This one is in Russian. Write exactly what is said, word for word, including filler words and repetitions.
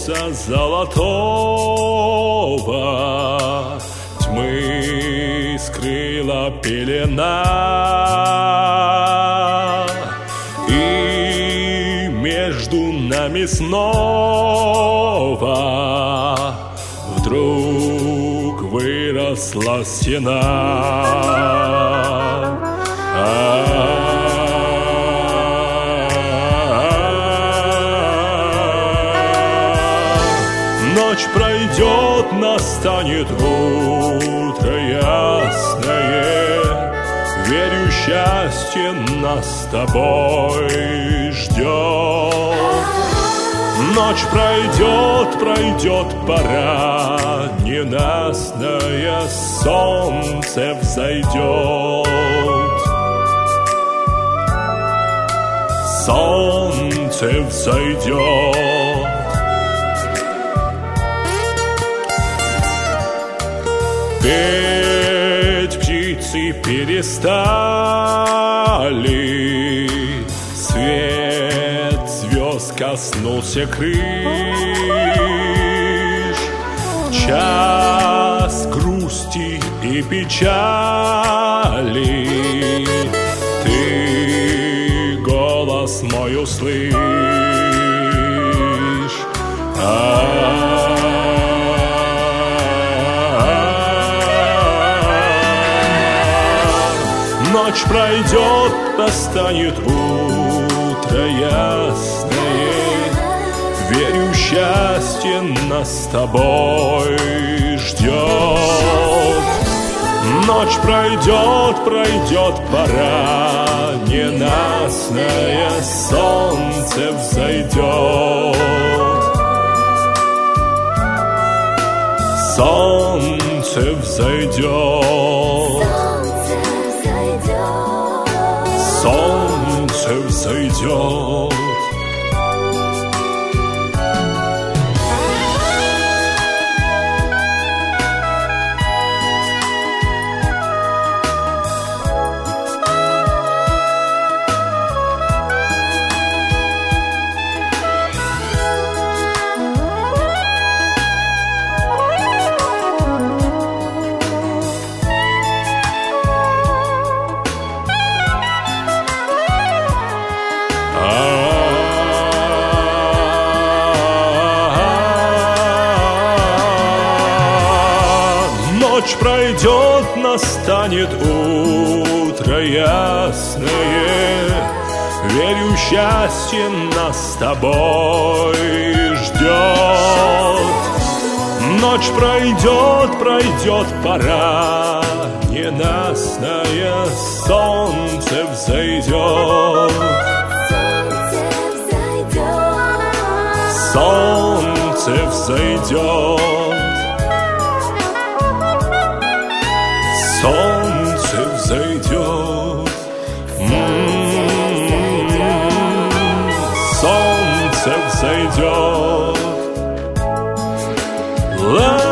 солнца золотого тьмы скрыла пелена, и между нами снова вдруг выросла стена. Ночь пройдет, настанет утро ясное, верю, счастье нас с тобой ждет. Ночь пройдет, пройдет пора ненастная, солнце взойдет. Солнце взойдет. Петь птицы перестали, свет звезд коснулся крыш. В час грусти и печали ты голос мой услышь. Ночь пройдет, настанет утро ясное, верю, счастье нас с тобой ждет. Ночь пройдет, пройдет пора ненастная, солнце взойдет. Солнце взойдет. Солнце взойдет. Ночь пройдет, настанет утро ясное, верю, счастье нас с тобой ждет. Ночь пройдет, пройдет пора ненастная, солнце взойдет. Солнце взойдет. Солнце взойдет. Солнце взойдет.